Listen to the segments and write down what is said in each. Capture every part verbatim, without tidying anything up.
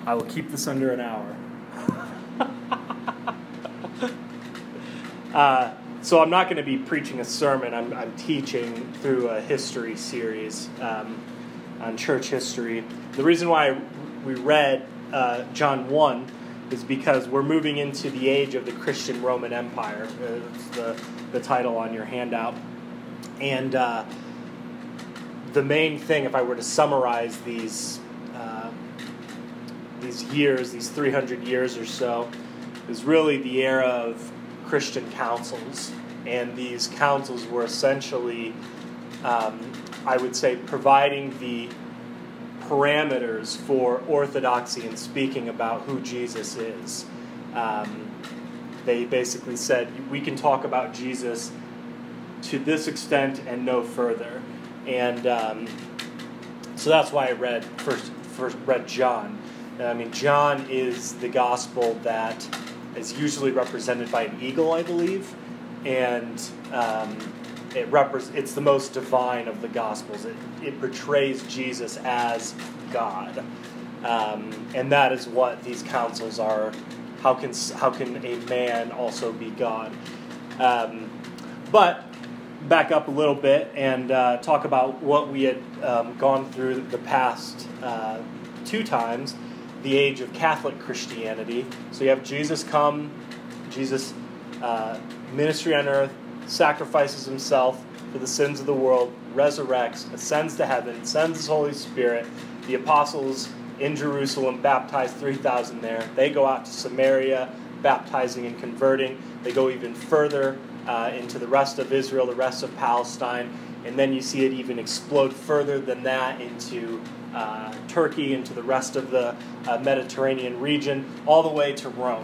I will keep this under an hour. uh, so I'm not going to be preaching a sermon. I'm, I'm teaching through a history series um, on church history. The reason why we read uh, John one is because we're moving into the age of the Christian Roman Empire. Uh, it's the, the title on your handout. And uh, the main thing, if I were to summarize these uh, these years, these three hundred years or so, is really the era of Christian councils. And these councils were essentially, um, I would say, providing the parameters for orthodoxy in speaking about who Jesus is. Um, they basically said, we can talk about Jesus to this extent and no further. And um, so that's why I read first, first read John. I mean, John is the gospel that is usually represented by an eagle, I believe, and um, it repre- it's the most divine of the gospels. It, it portrays Jesus as God, um, and that is what these councils are. How can how can a man also be God? Um, but back up a little bit and uh, talk about what we had um, gone through the past uh, two times. The age of Catholic Christianity. So you have Jesus come, Jesus uh, ministry on earth, sacrifices himself for the sins of the world, resurrects, ascends to heaven, sends his Holy Spirit. The apostles in Jerusalem baptize three thousand there. They go out to Samaria, baptizing and converting. They go even further uh, into the rest of Israel, the rest of Palestine, and then you see it even explode further than that into Uh, Turkey, into the rest of the uh, Mediterranean region, all the way to Rome.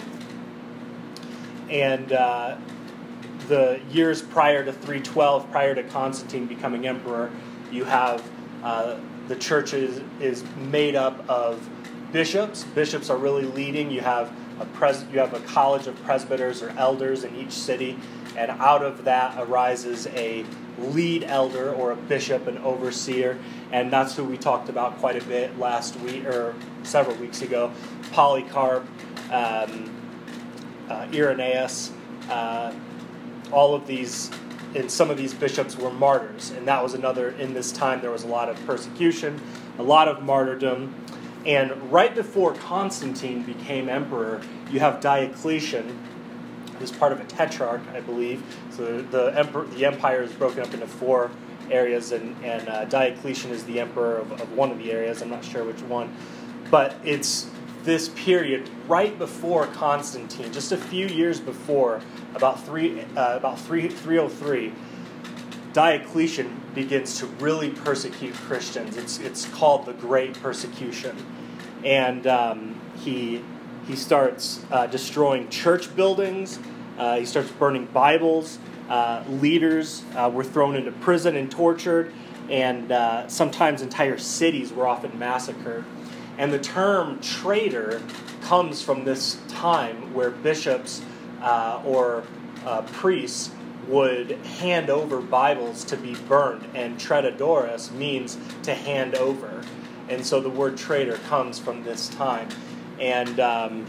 And uh, the years prior to three twelve, prior to Constantine becoming emperor, you have uh, the church is, is made up of bishops. Bishops are really leading. You have a pres- you have a college of presbyters or elders in each city, and out of that arises a lead elder or a bishop, an overseer, and that's who we talked about quite a bit last week or several weeks ago. Polycarp, um, uh, Irenaeus, uh, all of these, and some of these bishops were martyrs, and that was another. In this time, there was a lot of persecution, a lot of martyrdom, and right before Constantine became emperor, you have Diocletian, who's part of a tetrarch, I believe. So the emperor, the empire is broken up into four areas, and, and uh, Diocletian is the emperor of, of one of the areas. I'm not sure which one. But it's this period right before Constantine, just a few years before, about three, uh, about three, three oh three, Diocletian begins to really persecute Christians. It's it's called the Great Persecution. And um, he... He starts uh, destroying church buildings. Uh, he starts burning Bibles. Uh, leaders uh, were thrown into prison and tortured. And uh, sometimes entire cities were often massacred. And the term traitor comes from this time where bishops uh, or uh, priests would hand over Bibles to be burned. And traidores means to hand over. And so the word traitor comes from this time. And um,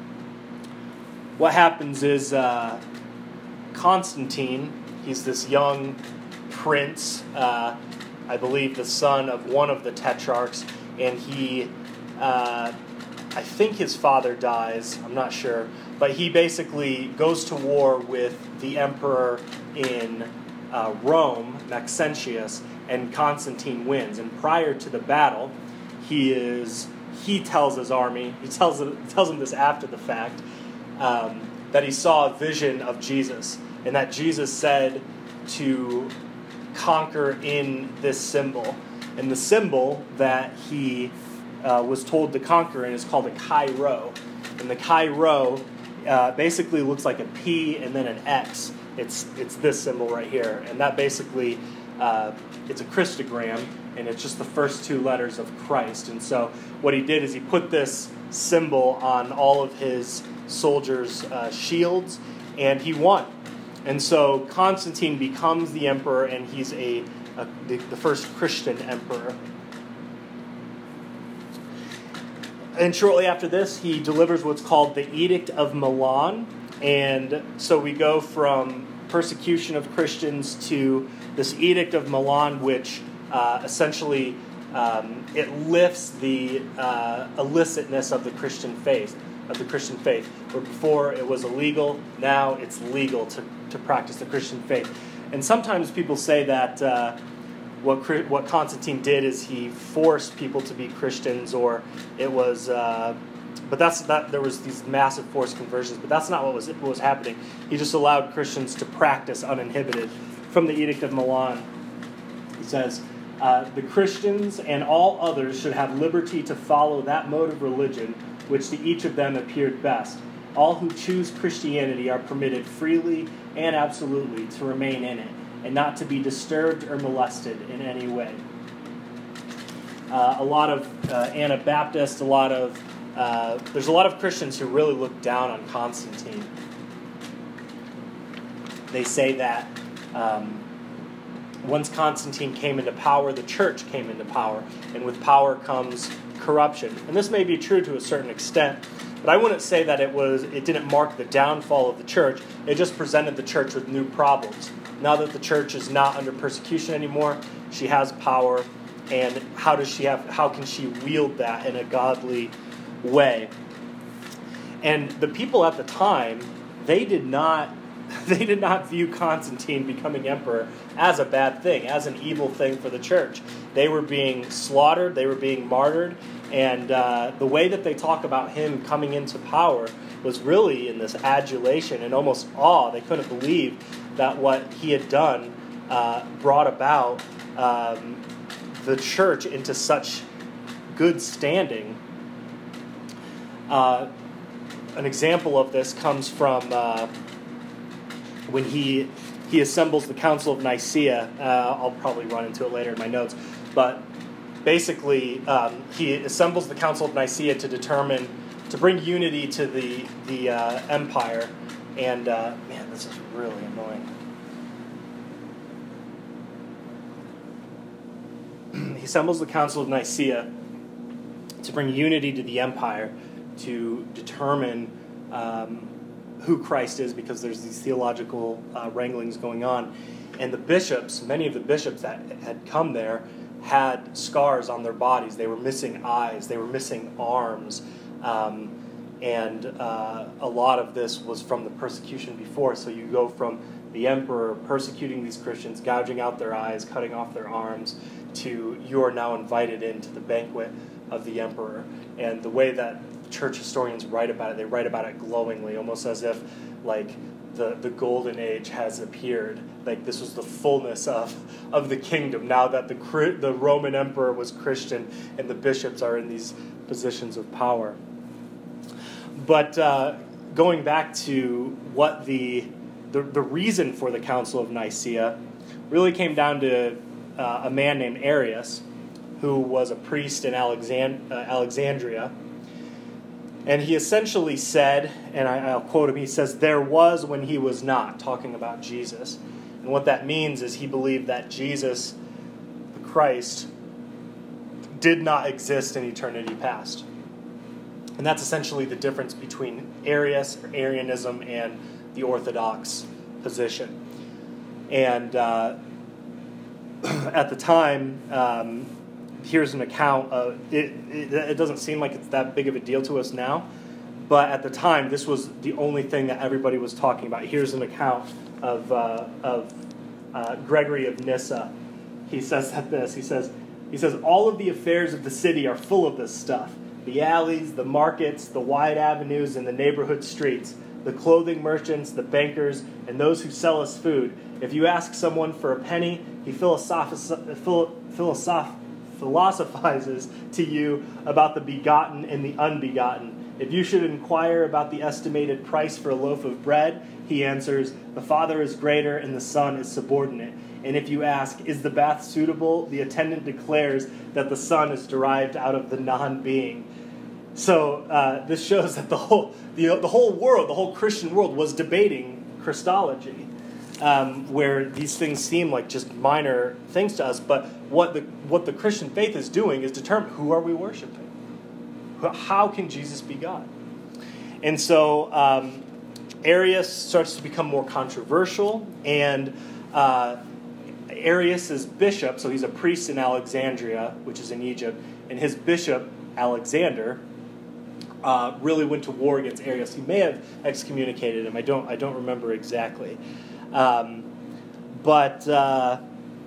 what happens is uh, Constantine, he's this young prince, uh, I believe the son of one of the tetrarchs, and he, uh, I think his father dies, I'm not sure, but he basically goes to war with the emperor in uh, Rome, Maxentius, and Constantine wins. And prior to the battle, he is... He tells his army, he tells him, tells him this after the fact, um, that he saw a vision of Jesus, and that Jesus said to conquer in this symbol. And the symbol that he uh, was told to conquer in is called a Chi Rho. And the Chi Rho uh, basically looks like a P and then an X. It's, it's this symbol right here. And that basically, uh, it's a Christogram, and it's just the first two letters of Christ. And so what he did is he put this symbol on all of his soldiers' uh, shields, and he won. And so Constantine becomes the emperor, and he's a, a the, the first Christian emperor. and shortly after this, he delivers what's called the Edict of Milan. And so we go from persecution of Christians to this Edict of Milan, which uh, essentially um, it lifts the uh, illicitness of the Christian faith, of the Christian faith. Where before it was illegal, now it's legal to, to practice the Christian faith. And sometimes people say that uh, what what Constantine did is he forced people to be Christians, or it was. Uh, But that's that. There was these massive forced conversions, but that's not what was what was happening. He just allowed Christians to practice uninhibited. From the Edict of Milan, he says, uh, "The Christians and all others should have liberty to follow that mode of religion which to each of them appeared best. All who choose Christianity are permitted freely and absolutely to remain in it, and not to be disturbed or molested in any way." Uh, a lot of uh, Anabaptists, a lot of Uh, there's a lot of Christians who really look down on Constantine. They say that um, once Constantine came into power, the church came into power, and with power comes corruption. And this may be true to a certain extent, but I wouldn't say that it was. It didn't mark the downfall of the church. It just presented the church with new problems. Now that the church is not under persecution anymore, she has power, and how does she have? How can she wield that in a godly way? And the people at the time, they did not they did not view Constantine becoming emperor as a bad thing, as an evil thing for the church. They were being slaughtered, they were being martyred, and uh, the way that they talk about him coming into power was really in this adulation and almost awe. They couldn't believe that what he had done uh, brought about um, the church into such good standing. Uh, an example of this comes from uh, when he he assembles the Council of Nicaea. Uh, I'll probably run into it later in my notes, but basically um, he assembles the Council of Nicaea to determine to bring unity to the the uh, empire. And uh, man, this is really annoying. He assembles the Council of Nicaea to bring unity to the empire, to determine um, who Christ is, because there's these theological uh, wranglings going on. And the bishops, many of the bishops that had come there, had scars on their bodies. They were missing eyes. They were missing arms. Um, and uh, a lot of this was from the persecution before. So you go from the emperor persecuting these Christians, gouging out their eyes, cutting off their arms, to you are now invited into the banquet of the emperor. And the way that church historians write about it, they write about it glowingly, almost as if like the, the golden age has appeared. Like this was the fullness of, of the kingdom, now that the the Roman emperor was Christian and the bishops are in these positions of power. But uh, going back to what the, the the reason for the Council of Nicaea really came down to uh, a man named Arius, who was a priest in Alexand- uh, Alexandria. And he essentially said, and I, I'll quote him, he says, "There was when he was not," talking about Jesus. And what that means is he believed that Jesus, the Christ, did not exist in eternity past. And that's essentially the difference between Arius, or Arianism, and the Orthodox position. And uh, at the time, um, here's an account of it, it. It doesn't seem like it's that big of a deal to us now, but at the time, this was the only thing that everybody was talking about. Here's an account of uh, of uh, Gregory of Nyssa. He says that this. He says he says all of the affairs of the city are full of this stuff: the alleys, the markets, the wide avenues, and the neighborhood streets, the clothing merchants, the bankers, and those who sell us food. If you ask someone for a penny, he philosoph- phil- philosoph- philosophizes to you about the begotten and the unbegotten. If you should inquire about the estimated price for a loaf of bread, he answers, "The Father is greater and the Son is subordinate." And if you ask, "Is the bath suitable?" the attendant declares that the Son is derived out of the non-being. So uh, this shows that the whole the, the whole world, the whole Christian world, was debating Christology, um, where these things seem like just minor things to us. But what the what the Christian faith is doing is determine who are we worshiping. How can Jesus be God? And so um, Arius starts to become more controversial, and uh, Arius is bishop, so he's a priest in Alexandria, which is in Egypt, and his bishop, Alexander, uh, really went to war against Arius. He may have excommunicated him. I don't, I don't remember exactly. Um, but uh,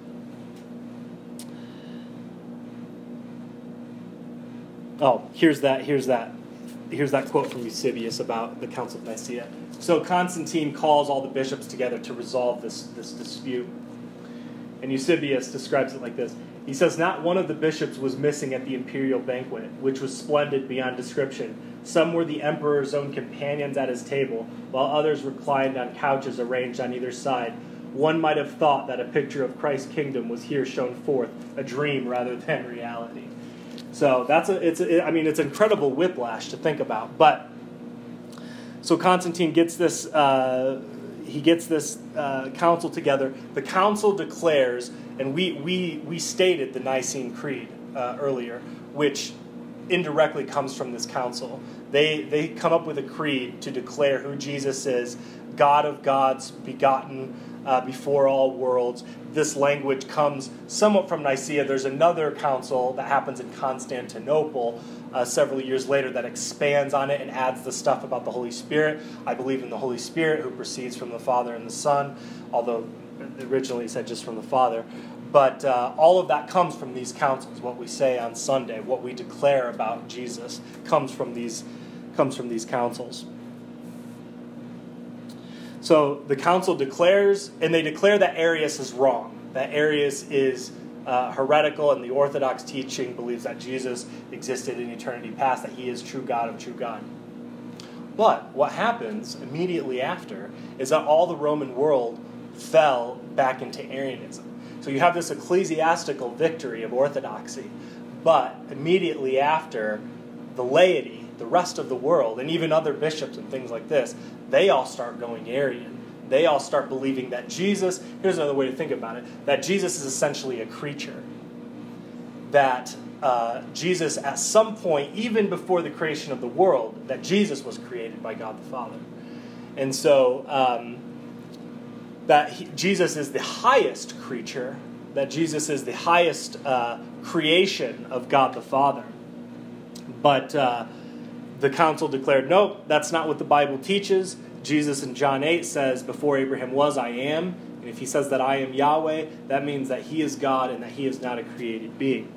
oh, here's that. Here's that. Here's that quote from Eusebius about the Council of Nicaea. So Constantine calls all the bishops together to resolve this, this dispute. And Eusebius describes it like this. He says, "Not one of the bishops was missing at the imperial banquet, which was splendid beyond description. Some were the emperor's own companions at his table, while others reclined on couches arranged on either side. One might have thought that a picture of Christ's kingdom was here shown forth, a dream rather than reality." So that's a, it's a, I mean, it's incredible whiplash to think about. But so Constantine gets this, uh, he gets this uh, council together. The council declares, and we we we stated the Nicene Creed uh, earlier, which indirectly comes from this council. They they come up with a creed to declare who Jesus is, God of gods, begotten uh, before all worlds. This language comes somewhat from Nicaea. There's another council that happens in Constantinople uh, several years later that expands on it and adds the stuff about the Holy Spirit. I believe in the Holy Spirit who proceeds from the Father and the Son, although originally it said just from the Father. But uh, all of that comes from these councils. What we say on Sunday, what we declare about Jesus, comes from these comes from these councils. So the council declares, and they declare that Arius is wrong, that Arius is uh, heretical, and the Orthodox teaching believes that Jesus existed in eternity past, that he is true God of true God. But what happens immediately after is that all the Roman world fell back into Arianism. So you have this ecclesiastical victory of orthodoxy, but immediately after, the laity, the rest of the world, and even other bishops and things like this, they all start going Arian. They all start believing that Jesus, here's another way to think about it, that Jesus is essentially a creature. That uh, Jesus, at some point, even before the creation of the world, that Jesus was created by God the Father. And so, um, that he, Jesus is the highest creature, that Jesus is the highest uh, creation of God the Father. But uh, the council declared, nope, that's not what the Bible teaches. Jesus in John eight says, before Abraham was, I am. And if he says that I am Yahweh, that means that he is God and that he is not a created being.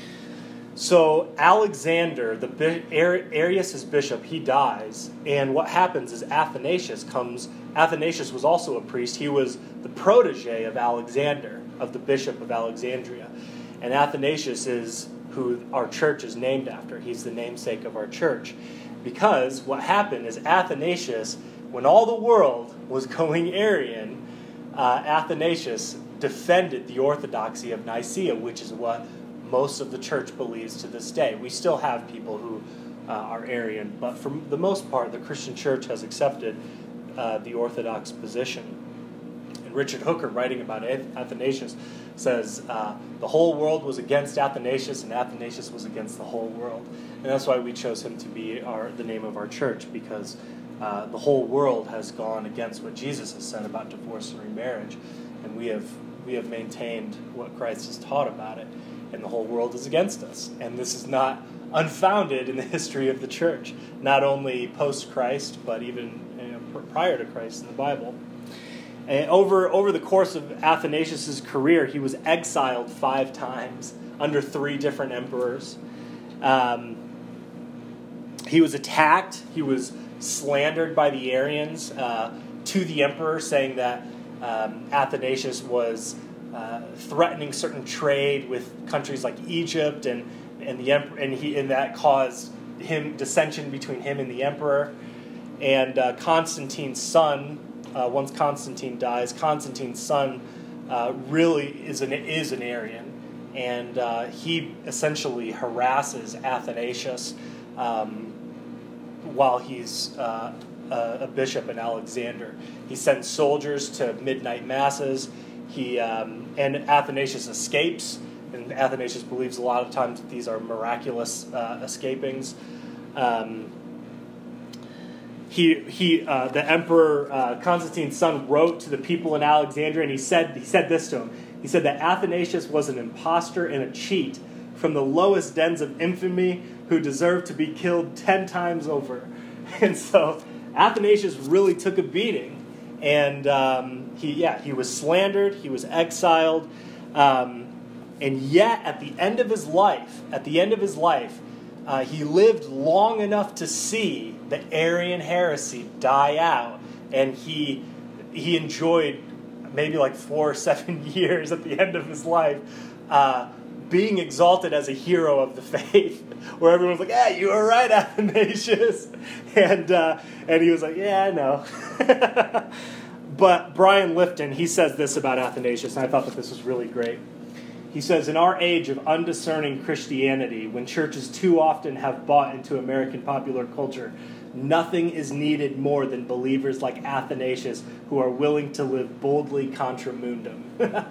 So Alexander, the Arius' bishop, he dies. And what happens is Athanasius comes. Athanasius was also a priest. He was the protege of Alexander, of the bishop of Alexandria. And Athanasius is who our church is named after. He's the namesake of our church. Because what happened is Athanasius, when all the world was going Arian, uh, Athanasius defended the orthodoxy of Nicaea, which is what most of the church believes to this day. We still have people who uh, are Arian, but for the most part, the Christian church has accepted uh, the orthodox position. And Richard Hooker, writing about Athanasius, says uh, the whole world was against Athanasius, and Athanasius was against the whole world. And that's why we chose him to be our the name of our church, because uh, the whole world has gone against what Jesus has said about divorce and remarriage, and we have we have maintained what Christ has taught about it, and the whole world is against us. And this is not unfounded in the history of the church, not only post-Christ, but even you know, prior to Christ in the Bible. And over, over the course of Athanasius' career, he was exiled five times under three different emperors. Um, he was attacked. He was slandered by the Arians uh, to the emperor, saying that um, Athanasius was uh, threatening certain trade with countries like Egypt, and and the emperor, and he and that caused him dissension between him and the emperor. And uh, Constantine's son. Uh, once Constantine dies, Constantine's son uh, really is an is an Arian, and uh, he essentially harasses Athanasius um, while he's uh, a, a bishop in Alexander. He sends soldiers to midnight masses. He um, and Athanasius escapes, and Athanasius believes a lot of times that these are miraculous uh, escapings. Um, he he uh, the Emperor uh, Constantine's son wrote to the people in Alexandria, and he said he said this to him. He said that Athanasius was an impostor and a cheat from the lowest dens of infamy who deserved to be killed ten times over. And so Athanasius really took a beating. And um, he, yeah, he was slandered. He was exiled. Um, and yet, at the end of his life, at the end of his life, uh, he lived long enough to see the Arian heresy die out. And he he enjoyed maybe like four or seven years at the end of his life, uh, being exalted as a hero of the faith, where everyone's like, "Yeah, you were right, Athanasius," and uh, and he was like, "Yeah, I know." But Brian Lifton, he says this about Athanasius, and I thought that this was really great. He says, "In our age of undiscerning Christianity, when churches too often have bought into American popular culture, nothing is needed more than believers like Athanasius who are willing to live boldly contra mundum."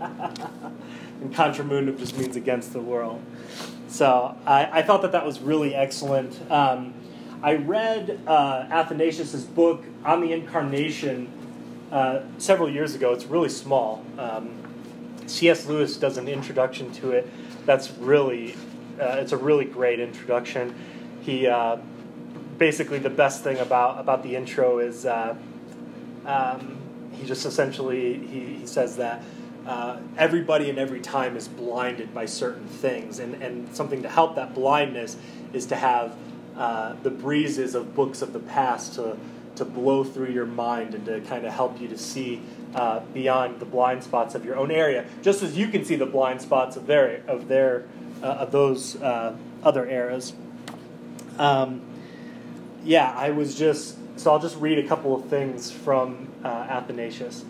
And contra mundum just means against the world. So I, I thought that that was really excellent. Um, I read uh, Athanasius' book on the Incarnation uh, several years ago. It's really small. Um, C S Lewis does an introduction to it. That's really, uh, it's a really great introduction. He uh, basically the best thing about, about the intro is uh, um, he just essentially he, he says that uh, everybody in every time is blinded by certain things, and, and something to help that blindness is to have uh, the breezes of books of the past to to blow through your mind and to kind of help you to see uh, beyond the blind spots of your own area, just as you can see the blind spots of their of their uh, of those uh, other eras. Um, yeah, I was just so I'll just read a couple of things from uh, Athanasius.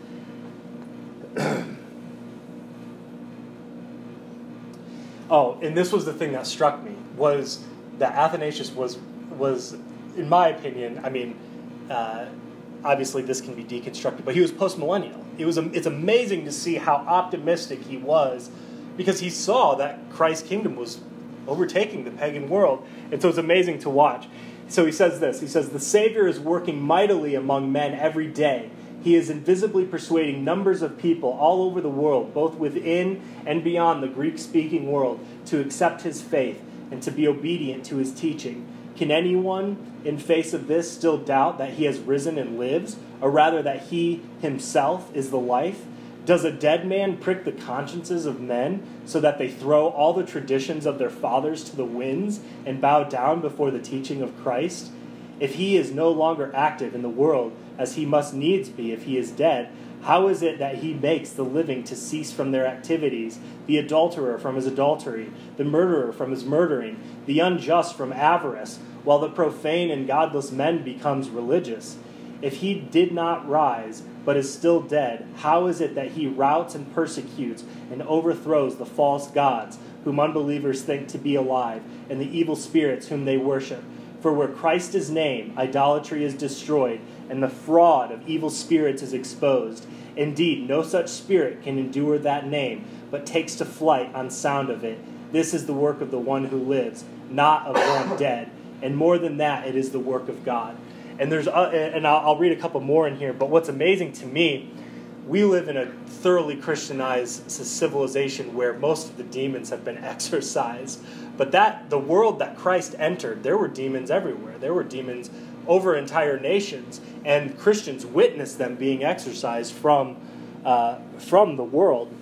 Oh, and this was the thing that struck me, was that Athanasius was was, in my opinion, I mean. Uh, obviously, this can be deconstructed, but he was postmillennial. It was it's amazing to see how optimistic he was, because he saw that Christ's kingdom was overtaking the pagan world, and so it's amazing to watch. So he says this. He says, "The Savior is working mightily among men every day. He is invisibly persuading numbers of people all over the world, both within and beyond the Greek-speaking world, to accept his faith and to be obedient to his teaching. Can anyone, in face of this, still doubt that he has risen and lives, or rather that he himself is the life? Does a dead man prick the consciences of men so that they throw all the traditions of their fathers to the winds and bow down before the teaching of Christ? If he is no longer active in the world, as he must needs be if he is dead, how is it that he makes the living to cease from their activities, the adulterer from his adultery, the murderer from his murdering, the unjust from avarice, while the profane and godless man becomes religious? If he did not rise, but is still dead, how is it that he routs and persecutes and overthrows the false gods, whom unbelievers think to be alive, and the evil spirits whom they worship? For where Christ is named, idolatry is destroyed, and the fraud of evil spirits is exposed. Indeed, no such spirit can endure that name, but takes to flight on sound of it. This is the work of the one who lives, not of one dead. And more than that, it is the work of God." And there's, uh, and I'll, I'll read a couple more in here. But what's amazing to me, we live in a thoroughly Christianized civilization where most of the demons have been exorcised. But that the world that Christ entered, there were demons everywhere. There were demons over entire nations, and Christians witnessed them being exorcised from uh, from the world.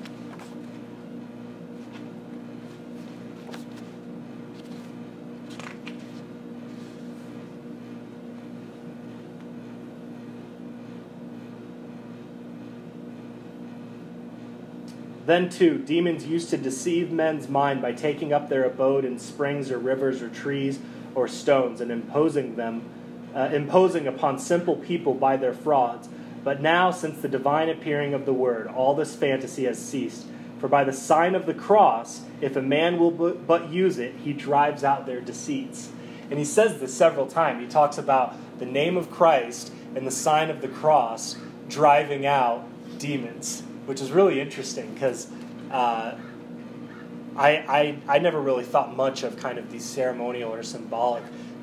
Then, too, demons used to deceive men's mind by taking up their abode in springs or rivers or trees or stones and imposing them, uh, imposing upon simple people by their frauds. But now, since the divine appearing of the Word, all this fantasy has ceased. For by the sign of the cross, if a man will but use it, he drives out their deceits. And he says this several times. He talks about the name of Christ and the sign of the cross driving out demons, which is really interesting because uh, I, I I never really thought much of kind of these ceremonial or symbolic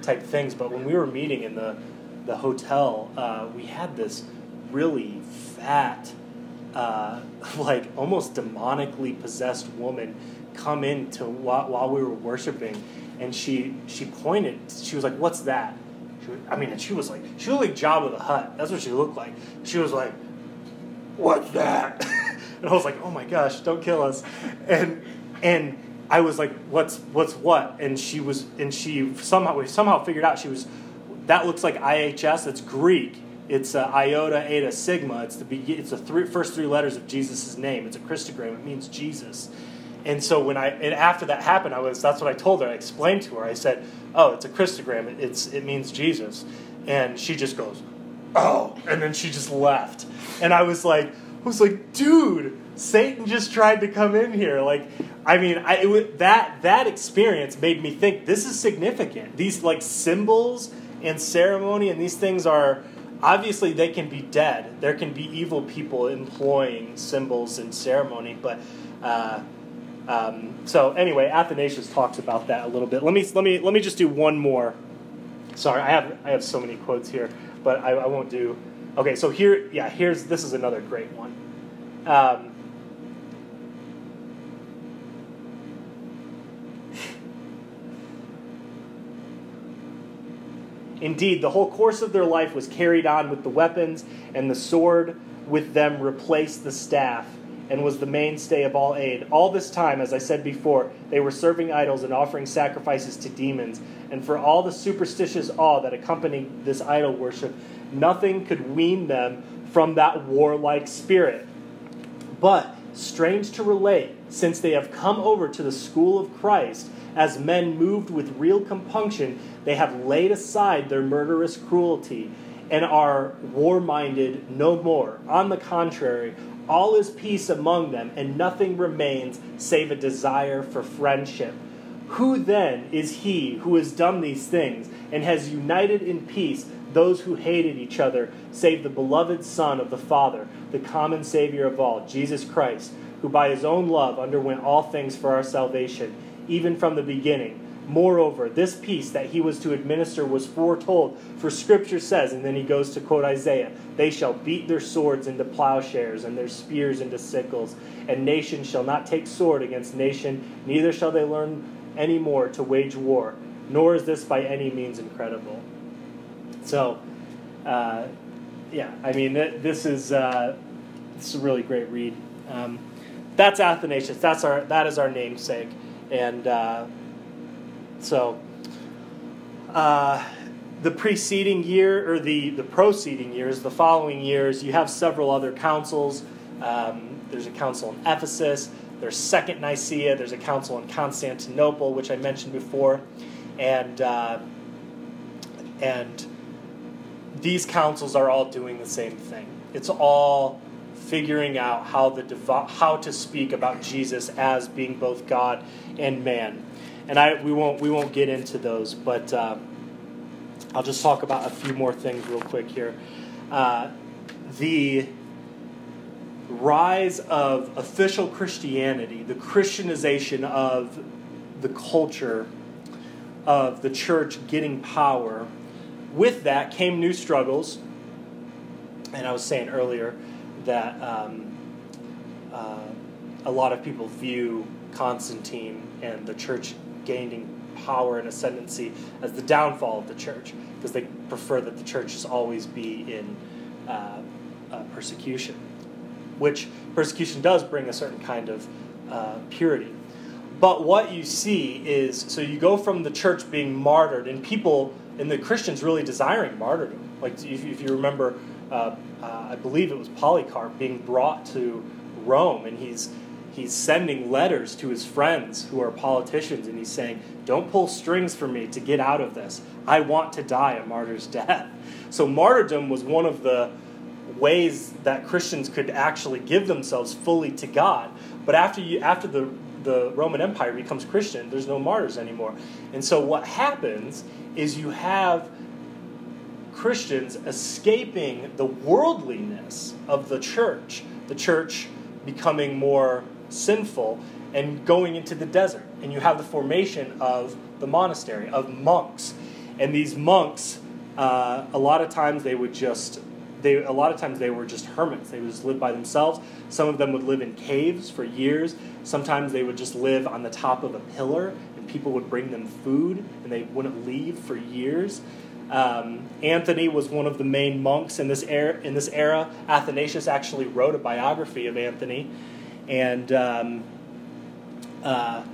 type things. But when we were meeting in the, the hotel, uh, we had this really fat, uh, like almost demonically possessed woman come in to while, while we were worshiping, and she she pointed. She was like, "What's that?" She was, I mean, and she was like, she looked like Jabba the Hutt. That's what she looked like. She was like, "What's that?" And I was like, "Oh my gosh, don't kill us!" And and I was like, "What's what's what?" And she was, and she somehow we somehow figured out she was. That looks like I H S. It's Greek. It's uh, iota, eta, sigma. It's the be- it's the three, first three letters of Jesus' name. It's a Christogram. It means Jesus. And so when I and after that happened, I was that's what I told her. I explained to her. I said, "Oh, it's a Christogram. It, it's it means Jesus." And she just goes, "Oh," and then she just left. And I was like, I was like, "Dude, Satan just tried to come in here." Like, I mean, I it was, that that experience made me think this is significant. These like symbols and ceremony and these things are obviously they can be dead. There can be evil people employing symbols and ceremony, but. Uh, Um, so anyway, Athanasius talks about that a little bit. Let me let me let me just do one more. Sorry, I have I have so many quotes here, but I, I won't do. Okay, so here, yeah, here's this is another great one. Um, Indeed, the whole course of their life was carried on with the weapons, and the sword with them replaced the staff, and was the mainstay of all aid. All this time, as I said before, they were serving idols and offering sacrifices to demons, and for all the superstitious awe that accompanied this idol worship, nothing could wean them from that warlike spirit. But, strange to relate, since they have come over to the school of Christ, as men moved with real compunction, they have laid aside their murderous cruelty, and are war-minded no more. On the contrary, all is peace among them, and nothing remains save a desire for friendship. Who then is he who has done these things, and has united in peace those who hated each other, save the beloved Son of the Father, the common Savior of all, Jesus Christ, who by his own love underwent all things for our salvation, even from the beginning. Moreover, this peace that he was to administer was foretold, for Scripture says, and then he goes to quote Isaiah, "They shall beat their swords into plowshares and their spears into sickles, and nation shall not take sword against nation, neither shall they learn any more to wage war, nor is this by any means incredible." So, uh, yeah, I mean, this is uh, this is a really great read. Um, that's Athanasius. That's our that is our namesake, and. Uh, So, uh, the preceding year, or the, the proceeding years, the following years, you have several other councils. Um, there's a council in Ephesus. There's Second Nicaea. There's a council in Constantinople, which I mentioned before. And, uh, and these councils are all doing the same thing. It's all figuring out how, the devo- how to speak about Jesus as being both God and man. And I we won't we won't get into those, but uh, I'll just talk about a few more things real quick here. Uh, the rise of official Christianity, the Christianization of the culture of the church getting power. With that came new struggles, and I was saying earlier that um, uh, a lot of people view Constantine and the church gaining power and ascendancy as the downfall of the church, because they prefer that the churches always be in uh, uh, persecution, which persecution does bring a certain kind of uh, purity. But what you see is, so you go from the church being martyred, and people, and the Christians really desiring martyrdom. Like if, if you remember, uh, uh, I believe it was Polycarp being brought to Rome, and he's He's sending letters to his friends who are politicians, and he's saying, "Don't pull strings for me to get out of this. I want to die a martyr's death." So martyrdom was one of the ways that Christians could actually give themselves fully to God. But after you, after the, the Roman Empire becomes Christian, there's no martyrs anymore. And so what happens is you have Christians escaping the worldliness of the church, the church becoming more sinful, and going into the desert. And you have the formation of the monastery, of monks. And these monks, uh, a lot of times they would just, they a lot of times they were just hermits. They would just live by themselves. Some of them would live in caves for years. Sometimes they would just live on the top of a pillar, and people would bring them food, and they wouldn't leave for years. Um, Anthony was one of the main monks in this era. In this era, Athanasius actually wrote a biography of Anthony, and um, uh,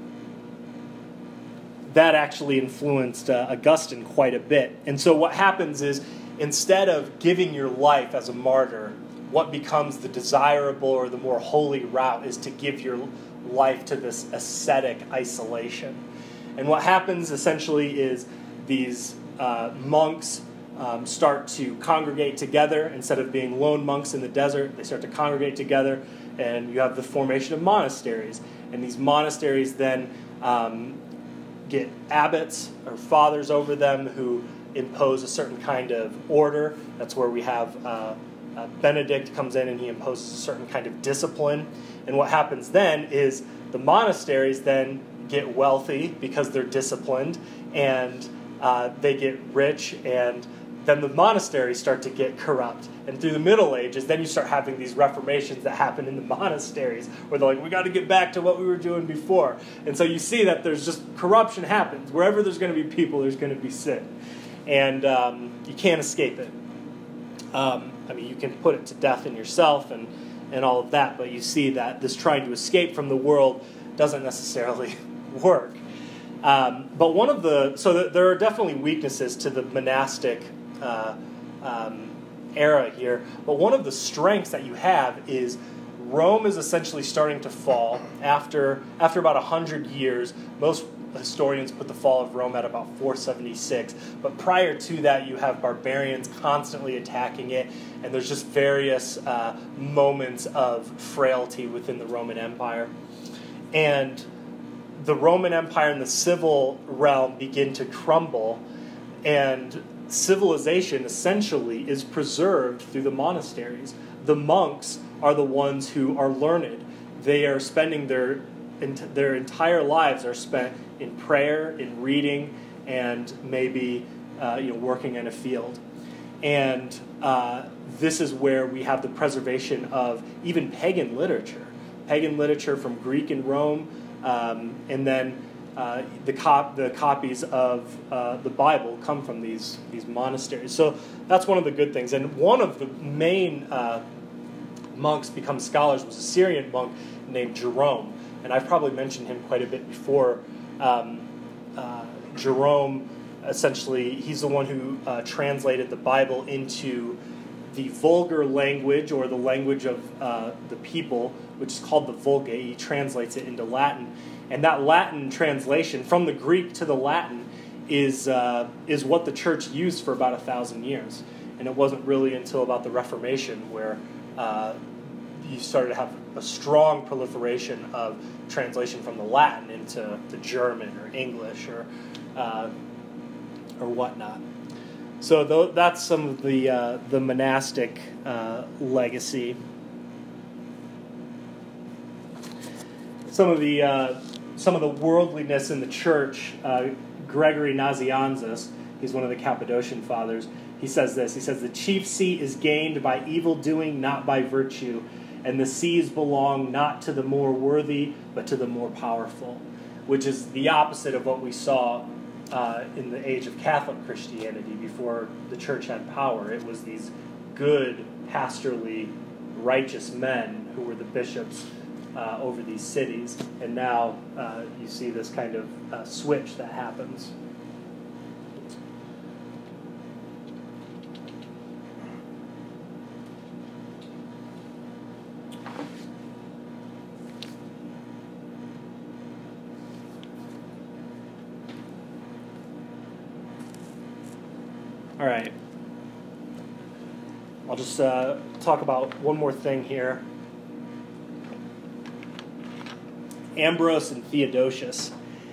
that actually influenced uh, Augustine quite a bit. And so what happens is, instead of giving your life as a martyr, what becomes the desirable or the more holy route is to give your life to this ascetic isolation. And what happens essentially is these uh, monks um, start to congregate together. Instead of being lone monks in the desert, they start to congregate together, and you have the formation of monasteries. And these monasteries then um, get abbots or fathers over them who impose a certain kind of order. That's where we have uh, uh, Benedict comes in and he imposes a certain kind of discipline. And what happens then is the monasteries then get wealthy because they're disciplined, and uh, they get rich, and then the monasteries start to get corrupt. And through the Middle Ages, then you start having these reformations that happen in the monasteries, where they're like, we got to get back to what we were doing before. And so you see that there's just corruption happens. Wherever there's going to be people, there's going to be sin. And um, you can't escape it. Um, I mean, you can put it to death in yourself and, and all of that, but you see that this trying to escape from the world doesn't necessarily work. Um, but one of the, so that there are definitely weaknesses to the monastic uh, um, era here, but one of the strengths that you have is Rome is essentially starting to fall after after about one hundred years. Most historians put the fall of Rome at about four seventy-six, but prior to that you have barbarians constantly attacking it, and there's just various uh, moments of frailty within the Roman Empire. And the Roman Empire and the civil realm begin to crumble, and civilization essentially is preserved through the monasteries. The monks are the ones who are learned. They are spending their their entire lives are spent in prayer, in reading, and maybe uh, you know working in a field. And uh, this is where we have the preservation of even pagan literature, pagan literature from Greek and Rome, um, and then uh, the cop the copies of uh, the Bible come from these these monasteries. So that's one of the good things. And one of the main uh, monks become scholars was a Syrian monk named Jerome. And I've probably mentioned him quite a bit before. Um, uh, Jerome, essentially, he's the one who uh, translated the Bible into the vulgar language, or the language of uh, the people, which is called the Vulgate. He translates it into Latin. And that Latin translation, from the Greek to the Latin, is uh, is what the church used for about a thousand years. And it wasn't really until about the Reformation where uh, you started to have a strong proliferation of translation from the Latin into to German or English or uh, or whatnot. So th- that's some of the uh, the monastic uh, legacy. Some of the uh, some of the worldliness in the church. Uh, Gregory Nazianzus, he's one of the Cappadocian fathers. He says this. He says the chief seat is gained by evil doing, not by virtue. And the seas belong not to the more worthy, but to the more powerful, which is the opposite of what we saw uh, in the age of Catholic Christianity before the church had power. It was these good, pastorally, righteous men who were the bishops uh, over these cities. And now uh, you see this kind of uh, switch that happens. All right. I'll just uh, talk about one more thing here. Ambrose and Theodosius.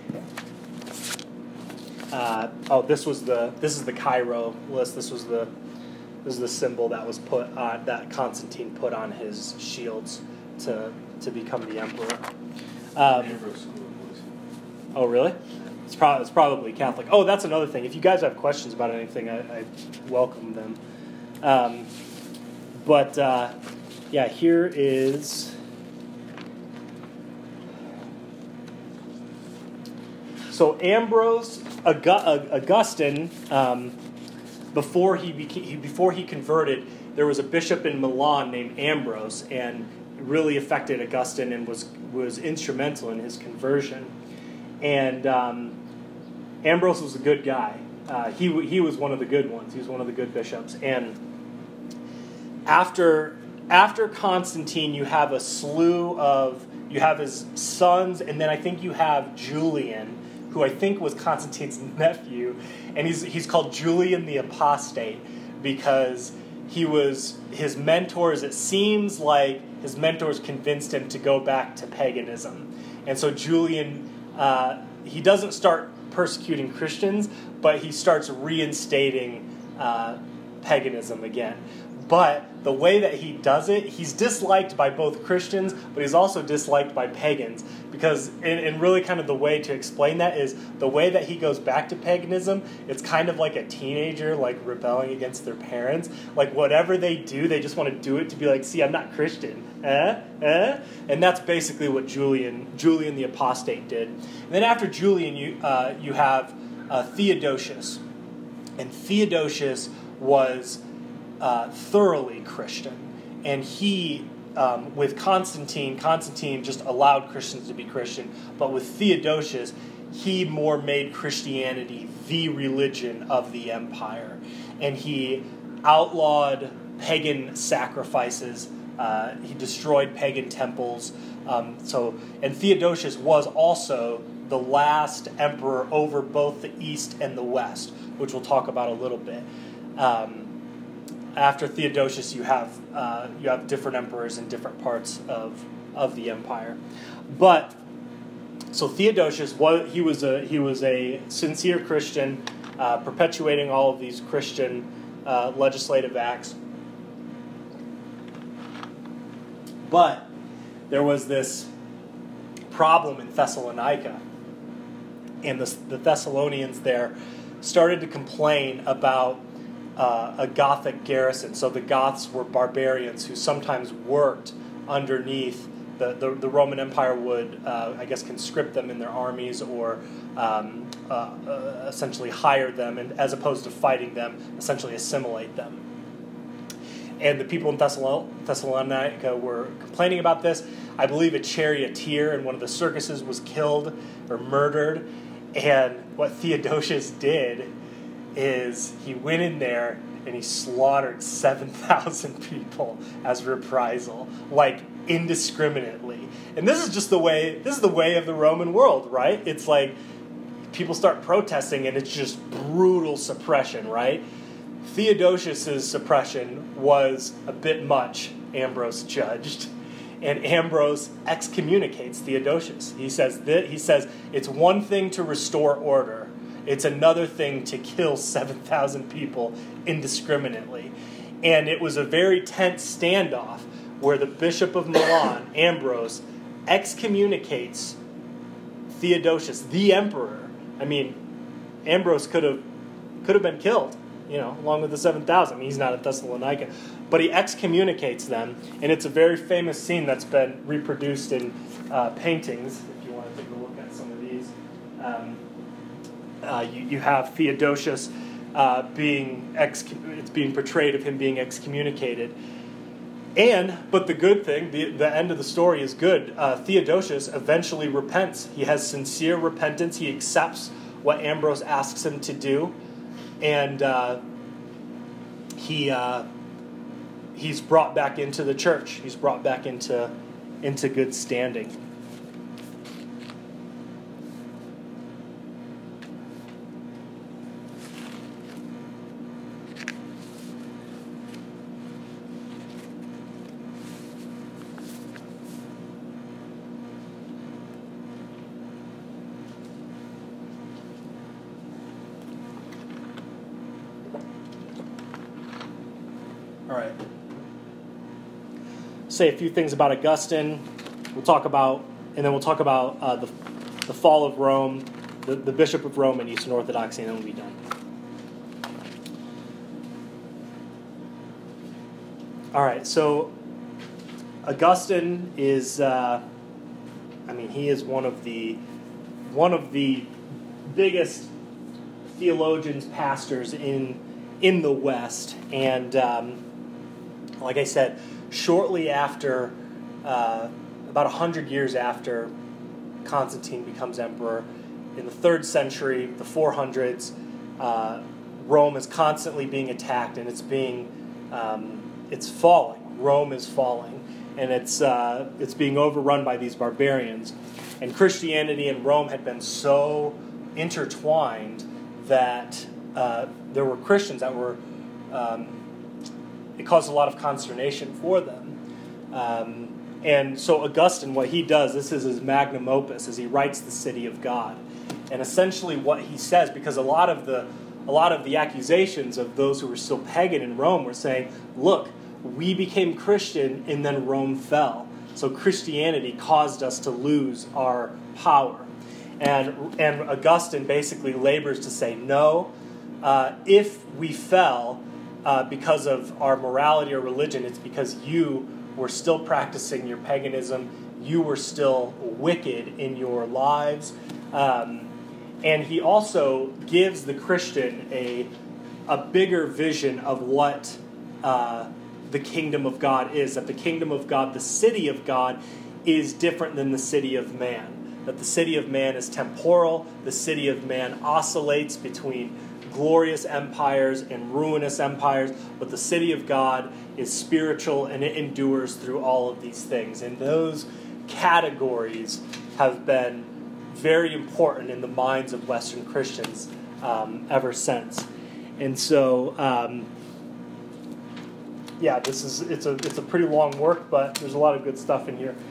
Uh, oh, this was the this is the Cairo list. This was the this is the symbol that was put on that Constantine put on his shields to to become the emperor. Um, oh, really? It's, pro- it's probably Catholic. Oh, that's another thing. If you guys have questions about anything, I, I welcome them. Um, but, uh, yeah, here is... So Ambrose, Augustine, um, before he became, before he converted, there was a bishop in Milan named Ambrose, and really affected Augustine and was was instrumental in his conversion. And um, Ambrose was a good guy. Uh, he he was one of the good ones. He was one of the good bishops. And after after Constantine, you have a slew of you have his sons, and then I think you have Julian, who I think was Constantine's nephew, and he's he's called Julian the Apostate because he was his mentors. It seems like his mentors convinced him to go back to paganism, and so Julian uh, he doesn't start persecuting Christians, but he starts reinstating uh, paganism again. But the way that he does it, he's disliked by both Christians, but he's also disliked by pagans. Because, and, and really kind of the way to explain that is the way that he goes back to paganism, it's kind of like a teenager, like rebelling against their parents. Like whatever they do, they just want to do it to be like, see, I'm not Christian. Eh? Eh? And that's basically what Julian, Julian the Apostate did. And then after Julian, you, uh, you have uh, Theodosius. And Theodosius was... Uh, thoroughly Christian, and he, um, with Constantine, Constantine just allowed Christians to be Christian, but with Theodosius, he more made Christianity the religion of the empire, and he outlawed pagan sacrifices. Uh, he destroyed pagan temples. Um, so, and Theodosius was also the last emperor over both the East and the West, which we'll talk about a little bit. Um, After Theodosius, you have uh, you have different emperors in different parts of of the empire, but so Theodosius was he was a he was a sincere Christian, uh, perpetuating all of these Christian uh, legislative acts. But there was this problem in Thessalonica, and the, the Thessalonians there started to complain about Uh, a Gothic garrison. So the Goths were barbarians who sometimes worked underneath. The, the, the Roman Empire would, uh, I guess, conscript them in their armies or um, uh, uh, essentially hire them, and as opposed to fighting them, essentially assimilate them. And the people in Thessalon- Thessalonica were complaining about this. I believe a charioteer in one of the circuses was killed or murdered. And what Theodosius did is he went in there and he slaughtered seven thousand people as reprisal, like indiscriminately. And this is just the way, this is the way of the Roman world, right? It's like people start protesting and it's just brutal suppression, right? Theodosius's suppression was a bit much, Ambrose judged. And Ambrose excommunicates Theodosius. He says that, he says it's one thing to restore order. It's another thing to kill seven thousand people indiscriminately. And it was a very tense standoff where the Bishop of Milan, Ambrose, excommunicates Theodosius, the emperor. I mean, Ambrose could have could have been killed, you know, along with the seven thousand. I mean, he's not at Thessalonica. But he excommunicates them, and it's a very famous scene that's been reproduced in uh, paintings, if you want to take a look at some of these. Um, Uh, you, you have Theodosius uh, being ex. It's being portrayed of him being excommunicated, and but the good thing, the the end of the story is good. Uh, Theodosius eventually repents. He has sincere repentance. He accepts what Ambrose asks him to do, and uh, he uh, he's brought back into the church. He's brought back into into good standing. All right. Say a few things about Augustine. We'll talk about, and then we'll talk about uh, the the fall of Rome, the, the Bishop of Rome and Eastern Orthodoxy, and then we'll be done. All right, so Augustine is, uh, I mean, he is one of the one of the biggest theologians, pastors in in the West, and um, like I said, shortly after, uh, about a hundred years after Constantine becomes emperor, in the third century, the four hundreds, uh, Rome is constantly being attacked, and it's being um, it's falling. Rome is falling, and it's uh, it's being overrun by these barbarians. And Christianity and Rome had been so intertwined that uh, there were Christians that were, um, it caused a lot of consternation for them. Um, and so Augustine, what he does, this is his magnum opus, is he writes the City of God. And essentially what he says, because a lot of the a lot of the accusations of those who were still pagan in Rome were saying, look, we became Christian and then Rome fell. So Christianity caused us to lose our power. And, and Augustine basically labors to say, no, uh, if we fell uh, because of our morality or religion, it's because you were still practicing your paganism, you were still wicked in your lives. Um, and he also gives the Christian a, a bigger vision of what uh, the kingdom of God is, that the kingdom of God, the city of God, is different than the city of man. That the city of man is temporal, the city of man oscillates between glorious empires and ruinous empires, but the city of God is spiritual and it endures through all of these things. And those categories have been very important in the minds of Western Christians um, ever since. And so, um, yeah, this is it's a it's a pretty long work, but there's a lot of good stuff in here.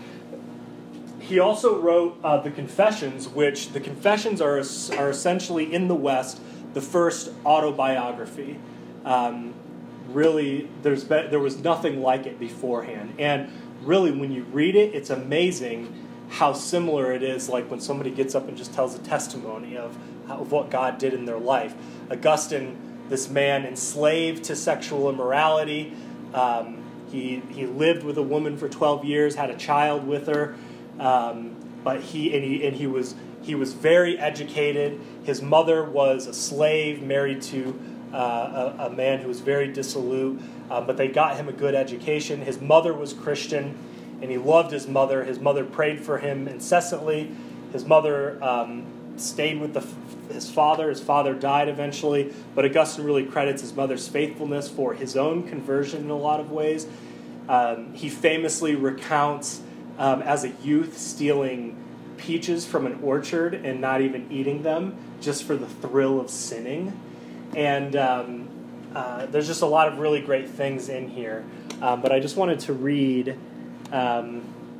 He also wrote uh, the Confessions, which the Confessions are are essentially in the West the first autobiography. Um, really, there's been, there was nothing like it beforehand, and really, when you read it, it's amazing how similar it is. Like when somebody gets up and just tells a testimony of, how, of what God did in their life. Augustine, this man enslaved to sexual immorality. Um, he he lived with a woman for twelve years, had a child with her. Um, but he and he and he was he was very educated. His mother was a slave married to uh, a, a man who was very dissolute, uh, but they got him a good education. His mother was Christian, and he loved his mother. His mother prayed for him incessantly. His mother um, stayed with the, his father. His father died eventually, but Augustine really credits his mother's faithfulness for his own conversion in a lot of ways. Um, he famously recounts Um, as a youth, stealing peaches from an orchard and not even eating them, just for the thrill of sinning. And um, uh, there's just a lot of really great things in here. Um, but I just wanted to read. Um,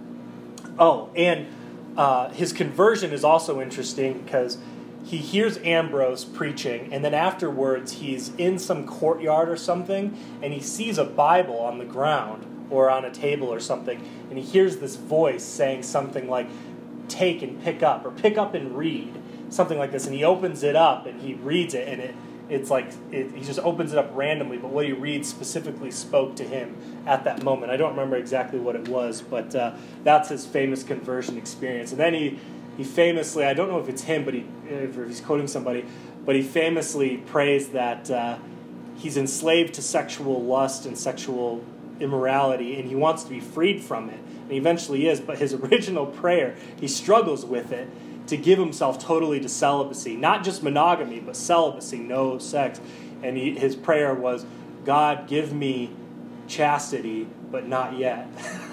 oh, and uh, his conversion is also interesting because he hears Ambrose preaching, and then afterwards he's in some courtyard or something, and he sees a Bible on the ground or on a table or something, and he hears this voice saying something like, take and pick up, or pick up and read, something like this, and he opens it up, and he reads it, and it it's like, it, he just opens it up randomly, but what he reads specifically spoke to him at that moment. I don't remember exactly what it was, but uh, that's his famous conversion experience. And then he, he famously, I don't know if it's him, but he, if he's quoting somebody, but he famously prays that uh, he's enslaved to sexual lust and sexual immorality, and he wants to be freed from it, and he eventually is, but his original prayer, he struggles with it, to give himself totally to celibacy, not just monogamy, but celibacy, no sex, and he, his prayer was, God, give me chastity, but not yet.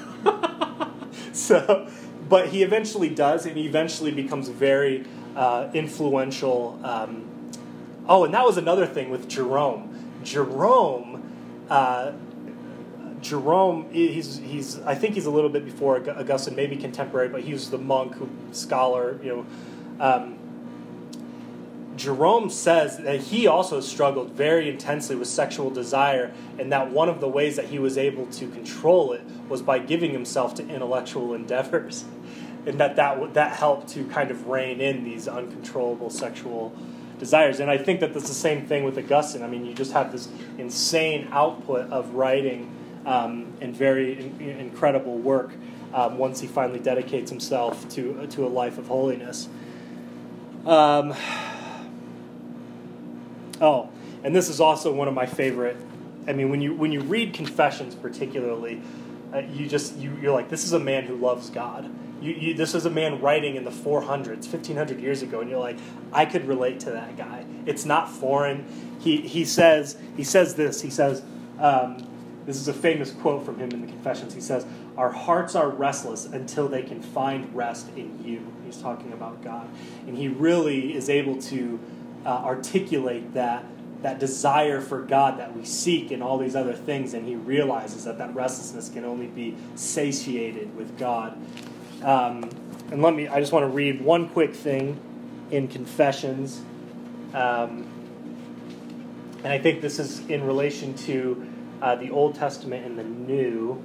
So, but he eventually does, and he eventually becomes very uh, influential. Um, oh, and that was another thing with Jerome. Jerome, uh, Jerome, he's he's I think he's a little bit before Augustine, maybe contemporary, but he was the monk, who, scholar, you know. Um, Jerome says that he also struggled very intensely with sexual desire, and that one of the ways that he was able to control it was by giving himself to intellectual endeavors. and that that, that helped to kind of rein in these uncontrollable sexual desires. And I think that that's the same thing with Augustine. I mean, you just have this insane output of writing um, and very in, incredible work um, once he finally dedicates himself to to a life of holiness. Um, oh, and this is also one of my favorite. I mean, when you when you read Confessions particularly, uh, you just you, you're like, this is a man who loves God. You, you, this is a man writing in the four hundreds, fifteen hundred years ago, and you're like, I could relate to that guy. It's not foreign. He he says he says this. He says, um, this is a famous quote from him in the Confessions. He says, "Our hearts are restless until they can find rest in you." He's talking about God, and he really is able to uh, articulate that that desire for God that we seek in all these other things, and he realizes that that restlessness can only be satiated with God. Um, and let me, I just want to read one quick thing in Confessions. Um, and I think this is in relation to uh, the Old Testament and the New.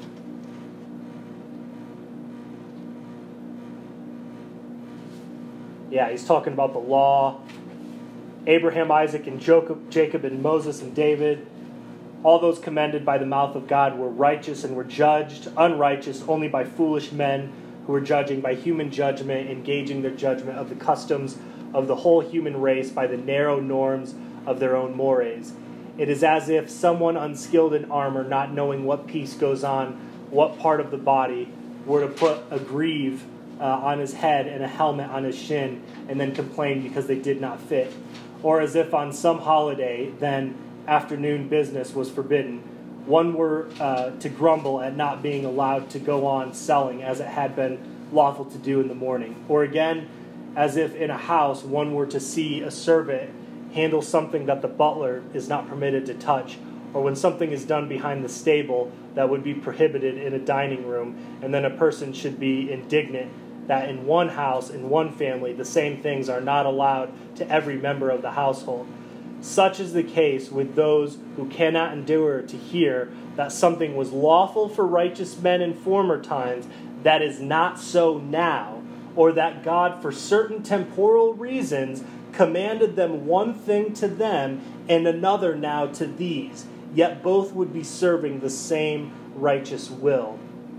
Yeah, he's talking about the law. Abraham, Isaac, and Jacob, Jacob and Moses and David, all those commended by the mouth of God, were righteous and were judged unrighteous only by foolish men who were judging by human judgment, engaging their judgment of the customs of the whole human race by the narrow norms of their own mores. It is as if someone unskilled in armor, not knowing what piece goes on what part of the body, were to put a greave uh, on his head and a helmet on his shin, and then complain because they did not fit. Or as if on some holiday, then afternoon business was forbidden, one were uh, to grumble at not being allowed to go on selling as it had been lawful to do in the morning. Or again, as if in a house one were to see a servant handle something that the butler is not permitted to touch, or when something is done behind the stable that would be prohibited in a dining room, and then a person should be indignant that in one house, in one family, the same things are not allowed to every member of the household. Such is the case with those who cannot endure to hear that something was lawful for righteous men in former times that is not so now, or that God, for certain temporal reasons, commanded them one thing to them and another now to these, yet both would be serving the same righteous will.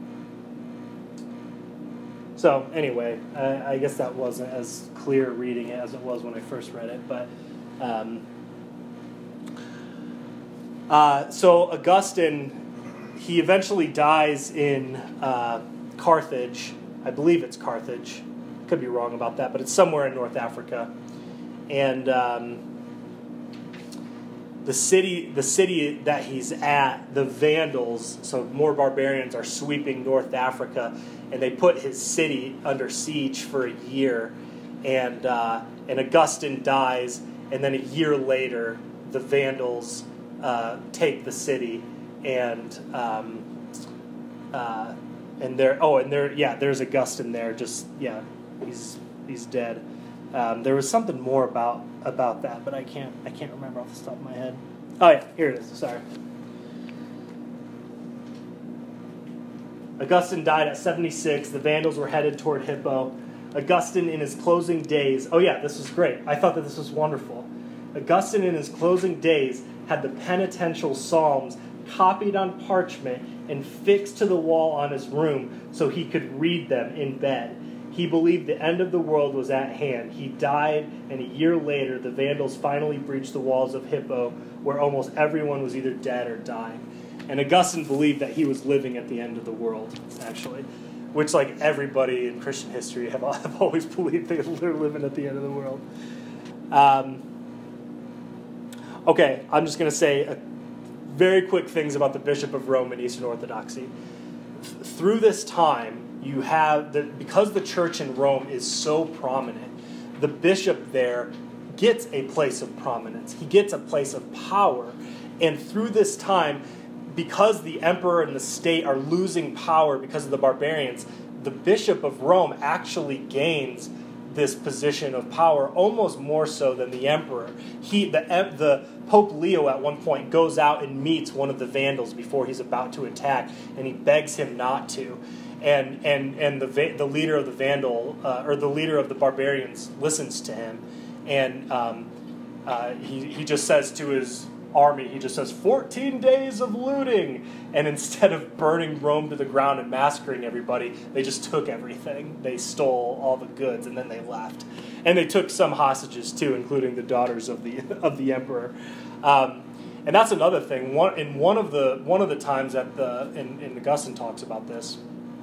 So anyway, I, I guess that wasn't as clear reading it as it was when I first read it, but um, uh, so Augustine, he eventually dies in uh, Carthage. I believe it's Carthage. Could be wrong about that, but it's somewhere in North Africa. And um, the city, the city that he's at, the Vandals, so more barbarians, are sweeping North Africa, and they put his city under siege for a year. And uh, and Augustine dies, and then a year later, the Vandals uh, take the city, and um, uh, and there, oh, and there, yeah, there's Augustine there. Just yeah, he's he's dead. Um, there was something more about about that, but I can't I can't remember off the top of my head. Oh yeah, here it is. Sorry. Augustine died at seventy-six. The Vandals were headed toward Hippo. Augustine in his closing days. Oh yeah, this was great. I thought that this was wonderful. Augustine in his closing days had the penitential psalms copied on parchment and fixed to the wall on his room so he could read them in bed. He believed the end of the world was at hand. He died, and a year later, the Vandals finally breached the walls of Hippo, where almost everyone was either dead or dying. And Augustine believed that he was living at the end of the world, actually, which, like, everybody in Christian history have, have always believed they're living at the end of the world. Um, okay, I'm just going to say a, very quick things about the Bishop of Rome and Eastern Orthodoxy. Th- through this time, you have, the, because the church in Rome is so prominent, the bishop there gets a place of prominence. He gets a place of power. And through this time, because the emperor and the state are losing power because of the barbarians, the Bishop of Rome actually gains this position of power, almost more so than the emperor. He, the, the Pope Leo at one point goes out and meets one of the Vandals before he's about to attack, and he begs him not to. and and and the the leader of the Vandal uh, or the leader of the barbarians listens to him, and um, uh, he he just says to his army, he just says fourteen days of looting, and instead of burning Rome to the ground and massacring everybody, they just took everything. They stole all the goods and then they left, and they took some hostages too, including the daughters of the of the emperor. Um, and that's another thing. One in one of the one of the times that the and, and Augustine talks about this.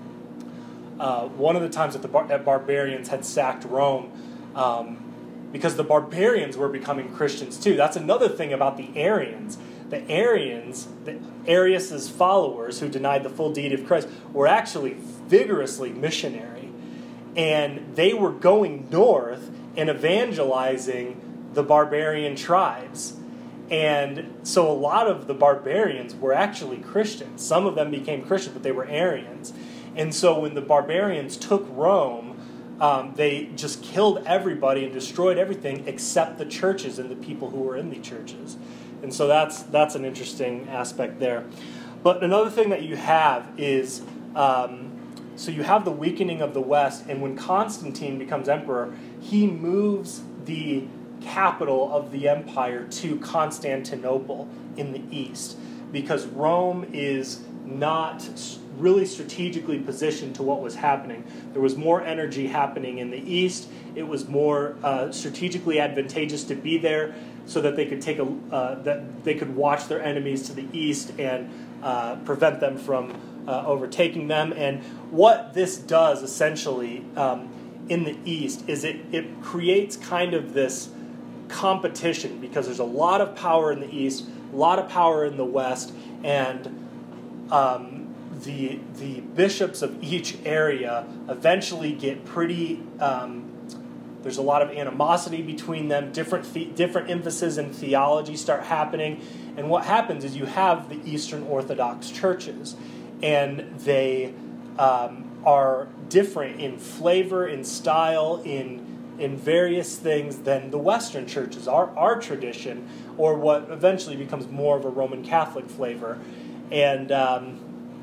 Uh, one of the times that the bar- that barbarians had sacked Rome. Um, Because the barbarians were becoming Christians too. That's another thing about the Arians. The Arians, the Arius' followers who denied the full deity of Christ, were actually vigorously missionary. And they were going north and evangelizing the barbarian tribes. And so a lot of the barbarians were actually Christians. Some of them became Christians, but they were Arians. And so when the barbarians took Rome, Um, they just killed everybody and destroyed everything except the churches and the people who were in the churches. And so that's that's an interesting aspect there. But another thing that you have is, um, so you have the weakening of the West, and when Constantine becomes emperor, he moves the capital of the empire to Constantinople in the east, because Rome is not really strategically positioned to what was happening. There was more energy happening in the east. It was more uh, strategically advantageous to be there so that they could take a uh, that they could watch their enemies to the east and uh, prevent them from uh, overtaking them. And what this does essentially um, in the east is it it creates kind of this competition, because there's a lot of power in the east, a lot of power in the west, and um, the the bishops of each area eventually get pretty. Um, there's a lot of animosity between them. Different the, different emphasis in theology start happening, and what happens is you have the Eastern Orthodox churches, and they um, are different in flavor, in style, in in various things than the Western churches, our our tradition, or what eventually becomes more of a Roman Catholic flavor, and. Um,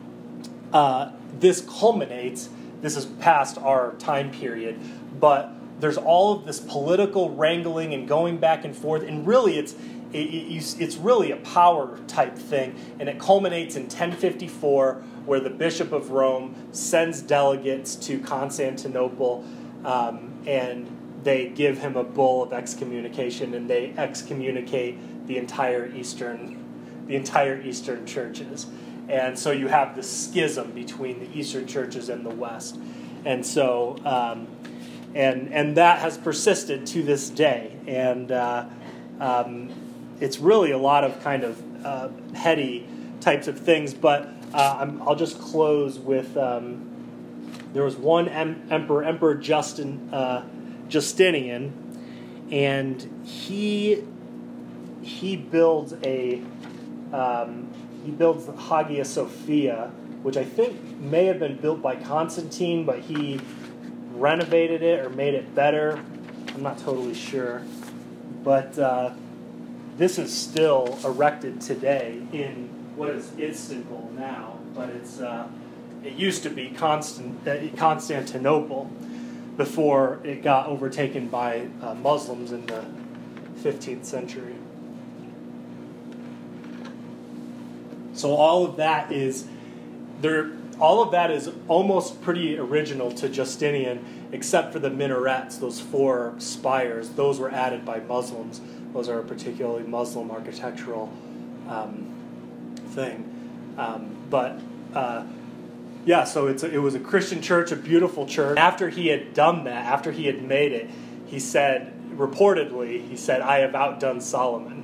Uh, this culminates, this is past our time period, but there's all of this political wrangling and going back and forth, and really it's it, it, it's really a power type thing, and it culminates in ten fifty-four, where the Bishop of Rome sends delegates to Constantinople, um, and they give him a bull of excommunication, and they excommunicate the entire Eastern, the entire Eastern churches. And so you have this schism between the Eastern churches and the West. And so, um, and and that has persisted to this day. And uh, um, it's really a lot of kind of uh, heady types of things. But uh, I'm, I'll just close with, um, there was one em- emperor, Emperor Justin, uh, Justinian, and he he builds a... Um, He builds Hagia Sophia, which I think may have been built by Constantine, but he renovated it or made it better. I'm not totally sure. But uh, this is still erected today in what is Istanbul now, but it's uh, it used to be Constant, uh, Constantinople before it got overtaken by uh, Muslims in the fifteenth century. So all of that is there. All of that is almost pretty original to Justinian, except for the minarets, those four spires. Those were added by Muslims. Those are a particularly Muslim architectural um, thing. Um, but uh, yeah, so it's a, it was a Christian church, a beautiful church. After he had done that, after he had made it, he said, reportedly, he said, "I have outdone Solomon."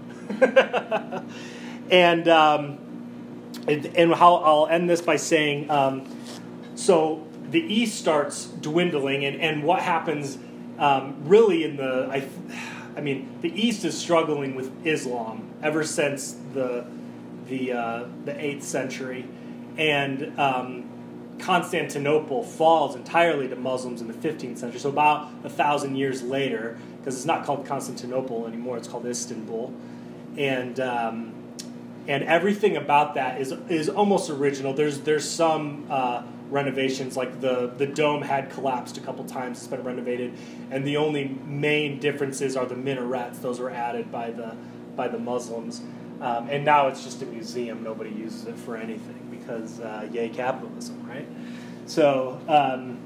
and um, And how I'll end this by saying, um, so the East starts dwindling, and, and what happens um, really in the, I, I mean, the East is struggling with Islam ever since the the uh, the eighth century, and um, Constantinople falls entirely to Muslims in the fifteenth century. So about a thousand years later, because it's not called Constantinople anymore, it's called Istanbul, and. Um, and everything about that is is almost original. There's there's some uh, renovations, like the, the dome had collapsed a couple times, it's been renovated, and the only main differences are the minarets. Those were added by the by the Muslims, um, and now it's just a museum. Nobody uses it for anything because uh, yay capitalism, right? So, um,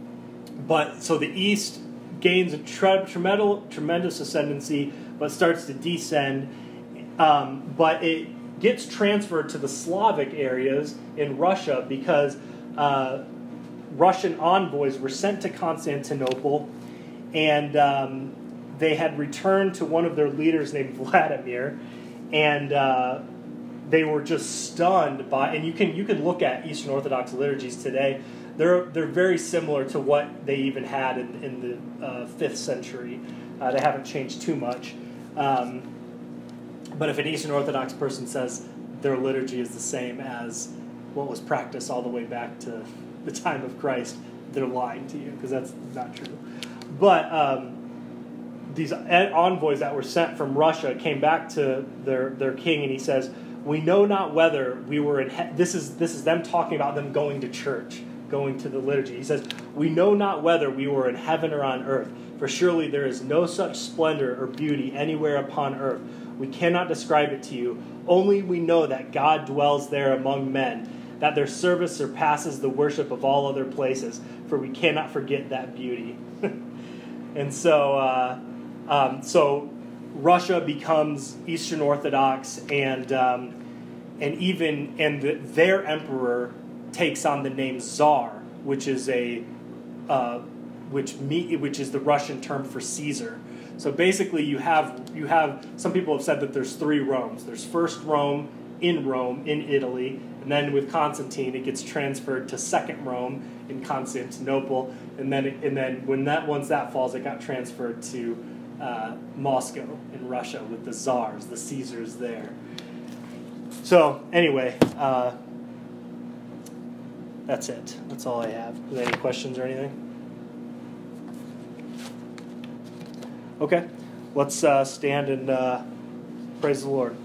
but so the East gains a tre- tremendous tremendous ascendancy, but starts to descend. Um, but it gets transferred to the Slavic areas in Russia because uh, Russian envoys were sent to Constantinople, and um, they had returned to one of their leaders named Vladimir, and uh, they were just stunned by. And you can you can look at Eastern Orthodox liturgies today; they're they're very similar to what they even had in, in the uh, fifth century. Uh, they haven't changed too much. Um, But if an Eastern Orthodox person says their liturgy is the same as what was practiced all the way back to the time of Christ, they're lying to you, because that's not true. But um, these envoys that were sent from Russia came back to their, their king, and he says, "We know not whether we were in he-. This is this is them talking about them going to church, going to the liturgy. He says, "We know not whether we were in heaven or on earth, for surely there is no such splendor or beauty anywhere upon earth. We cannot describe it to you. Only we know that God dwells there among men, that their service surpasses the worship of all other places, for we cannot forget that beauty." And so, uh, um, so Russia becomes Eastern Orthodox, and um, and even and the, their emperor takes on the name Tsar, which is a uh, which me, which is the Russian term for Caesar. So basically, you have you have some people have said that there's three Romes. There's first Rome in Rome in Italy, and then with Constantine, it gets transferred to second Rome in Constantinople, and then and then when that once that falls, it got transferred to uh, Moscow in Russia with the Tsars, the Caesars there. So anyway, uh, that's it. That's all I have. Are there any questions or anything? Okay, let's uh, stand and uh, praise the Lord.